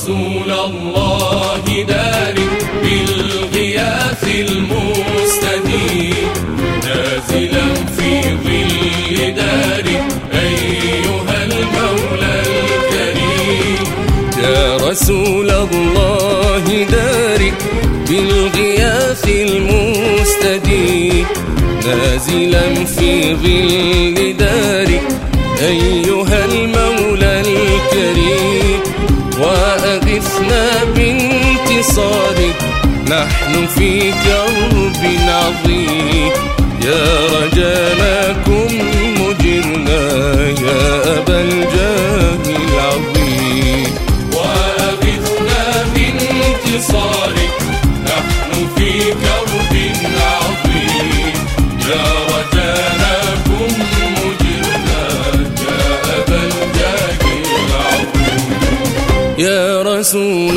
رسول الله دارك بالغياث المستديم نازلا في ظل دارك أيها المولى الكريم. يا رسول الله دارك بالغياث المستديم نازلا في ظل دارك أيها المولى الكريم. وأغثنا بانتصارك نحن في كرب عظيم. يا رجانا كن مجرنا يا أبا الجاه العظيم. وأغثنا بانتصارك نحن في كرب عظيم. يا رجانا كن مجرنا يا أبا الجاه العظيم. يا رسول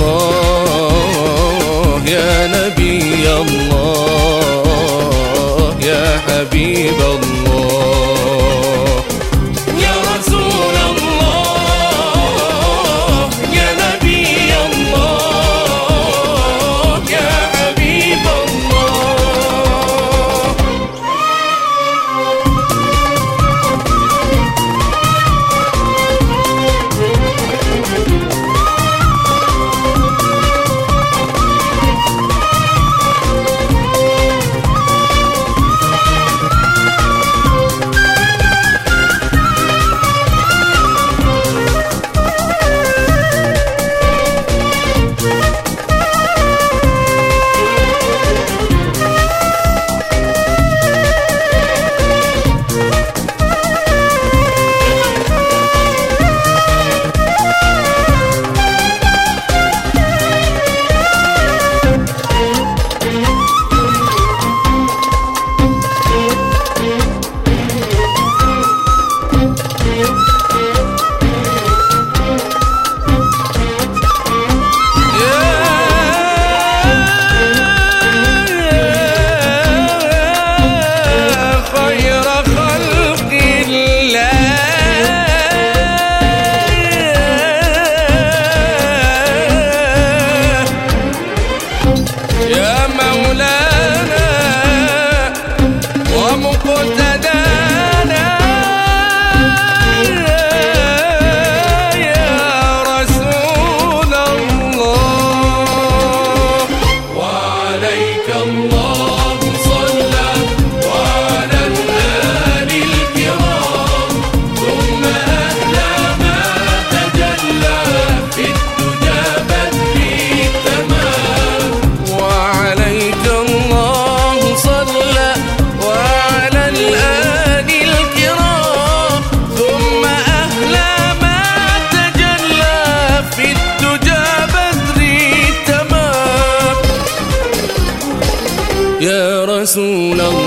الله يا نبي الله يا حبيب الله. يا رسول الله يا نبي الله يا حبيب الله. يا رسول الله